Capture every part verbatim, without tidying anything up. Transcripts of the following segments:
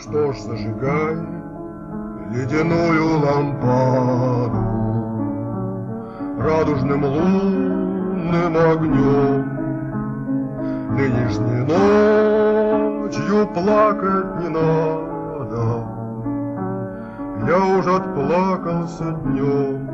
Что ж, зажигай ледяную лампаду радужным лунным огнем. Нынешней ночью плакать не надо, я уж отплакался днем.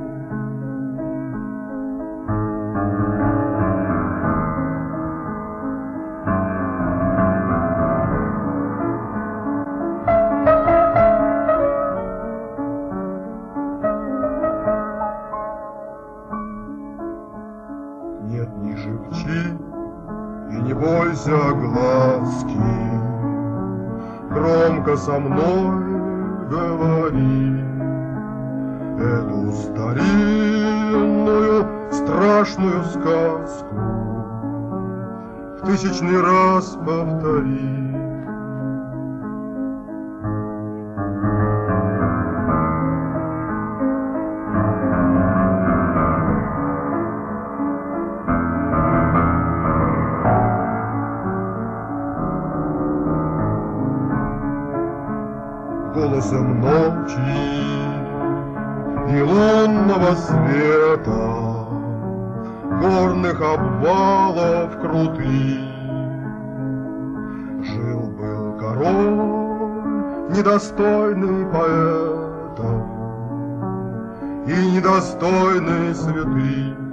Нет, не шепчи и не бойся глазки, громко со мной говори эту старинную страшную сказку, в тысячный раз повтори. Голосом ночи и лунного света, горных обвалов крутых, жил-был король, недостойный поэта и недостойный святых.